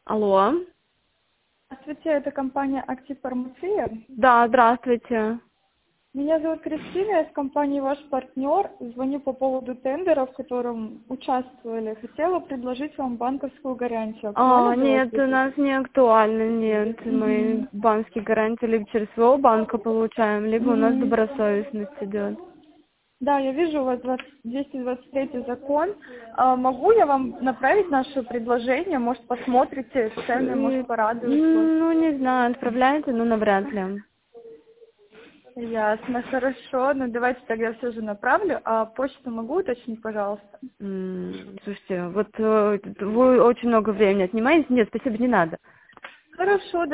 Алло. Здравствуйте, это компания «Актив Фармация». Да, здравствуйте. Меня зовут Кристина, я с компании «Ваш партнер». Звоню по поводу тендера, в котором участвовали. Хотела предложить вам банковскую гарантию. Актуально для вас Нет, у будет? нас не актуально, нет. Мы Мгм. банковские гарантии либо через своего банка получаем, либо у нас Мгм. добросовестность идет. Да, я вижу у вас 223 закон. Могу я вам направить наше предложение? Может, посмотрите цены, может, порадуют вас. Ну, не знаю, отправляете, но навряд ли. Ясно, хорошо. Ну, давайте тогда все же направлю. А почту могу уточнить, пожалуйста? Слушайте, вот вы очень много времени отнимаете. Нет, спасибо, не надо. Хорошо,